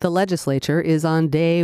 The legislature is on day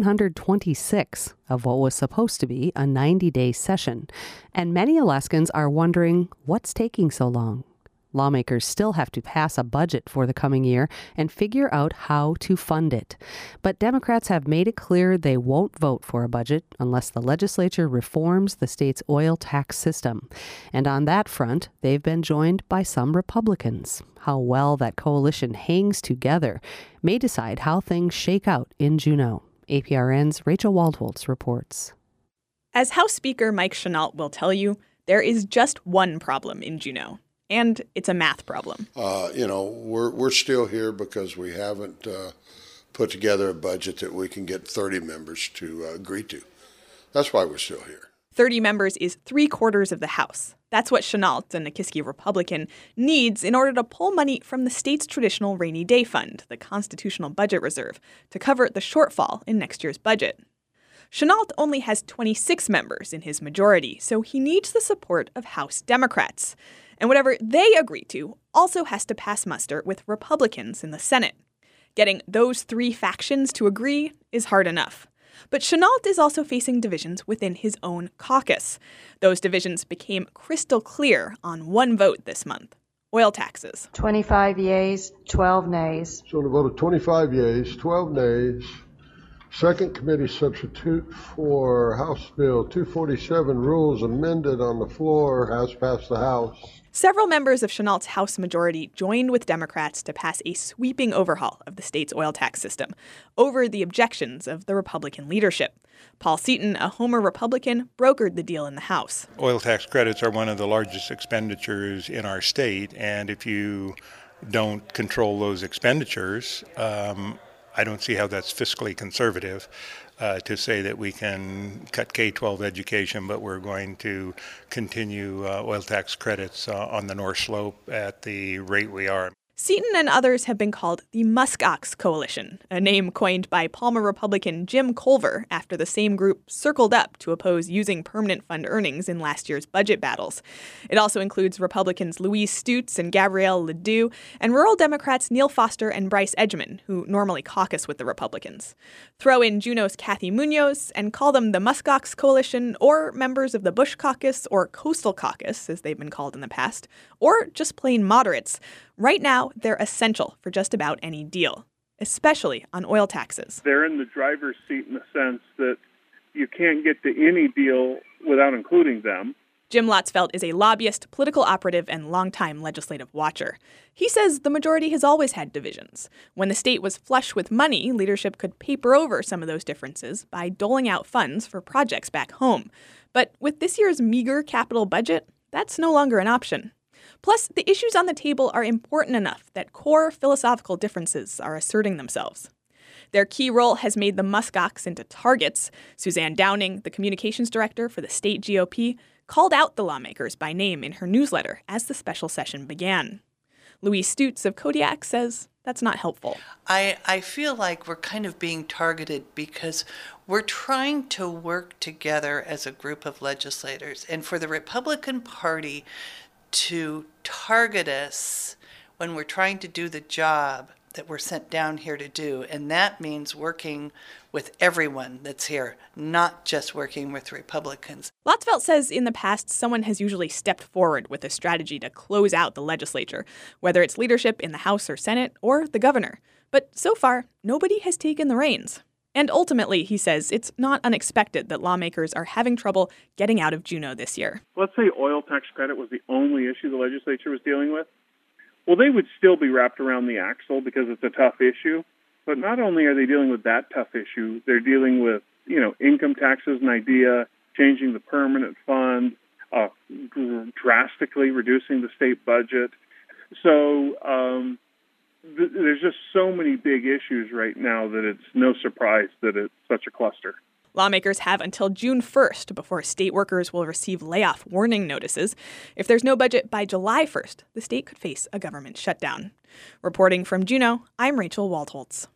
126 of what was supposed to be a 90-day session, and many Alaskans are wondering what's taking so long. Lawmakers still have to pass a budget for the coming year and figure out how to fund it. But Democrats have made it clear they won't vote for a budget unless the legislature reforms the state's oil tax system. And on that front, they've been joined by some Republicans. How well that coalition hangs together may decide how things shake out in Juneau. APRN's Rachel Waldholtz reports. As House Speaker Mike Chenault will tell you, there is just one problem in Juneau. And it's a math problem. We're still here because we haven't put together a budget that we can get 30 members to agree to. That's why we're still here. 30 members is 3/4 of the House. That's what Chenault, a Nikiski Republican, needs in order to pull money from the state's traditional rainy day fund, the Constitutional Budget Reserve, to cover the shortfall in next year's budget. Chenault only has 26 members in his majority, so he needs the support of House Democrats. And whatever they agree to also has to pass muster with Republicans in the Senate. Getting those three factions to agree is hard enough. But Chenault is also facing divisions within his own caucus. Those divisions became crystal clear on one vote this month: oil taxes. 25 yeas, 12 nays. So on a vote of 25 yeas, 12 nays, second committee substitute for House Bill 247, rules amended on the floor, has passed the House. Several members of Chenault's House majority joined with Democrats to pass a sweeping overhaul of the state's oil tax system over the objections of the Republican leadership. Paul Seaton, a Homer Republican, brokered the deal in the House. Oil tax credits are one of the largest expenditures in our state, and if you don't control those expenditures, I don't see how that's fiscally conservative to say that we can cut K-12 education, but we're going to continue oil tax credits on the North Slope at the rate we are. Seaton and others have been called the Muskox Coalition, a name coined by Palmer Republican Jim Culver after the same group circled up to oppose using permanent fund earnings in last year's budget battles. It also includes Republicans Louise Stutes and Gabrielle Ledoux, and rural Democrats Neil Foster and Bryce Edgman, who normally caucus with the Republicans. Throw in Juneau's Kathy Munoz and call them the Muskox Coalition, or members of the Bush Caucus, or Coastal Caucus, as they've been called in the past, or just plain moderates. Right now, they're essential for just about any deal, especially on oil taxes. They're in the driver's seat in the sense that you can't get to any deal without including them. Jim Lotzfeld is a lobbyist, political operative, and longtime legislative watcher. He says the majority has always had divisions. When the state was flush with money, leadership could paper over some of those differences by doling out funds for projects back home. But with this year's meager capital budget, that's no longer an option. Plus, the issues on the table are important enough that core philosophical differences are asserting themselves. Their key role has made the Muskox into targets. Suzanne Downing, the communications director for the state GOP, called out the lawmakers by name in her newsletter as the special session began. Louise Stutes of Kodiak says that's not helpful. I feel like we're kind of being targeted because we're trying to work together as a group of legislators. And for the Republican Party to target us when we're trying to do the job that we're sent down here to do. And that means working with everyone that's here, not just working with Republicans. Lotzfeld says in the past, someone has usually stepped forward with a strategy to close out the legislature, whether it's leadership in the House or Senate or the governor. But so far, nobody has taken the reins. And ultimately, he says, it's not unexpected that lawmakers are having trouble getting out of Juneau this year. Let's say oil tax credit was the only issue the legislature was dealing with. Well, they would still be wrapped around the axle because it's a tough issue. But not only are they dealing with that tough issue, they're dealing with, income taxes, an idea, changing the permanent fund, drastically reducing the state budget. So there's just so many big issues right now that it's no surprise that it's such a cluster. Lawmakers have until June 1st before state workers will receive layoff warning notices. If there's no budget by July 1st, the state could face a government shutdown. Reporting from Juneau, I'm Rachel Waldholtz.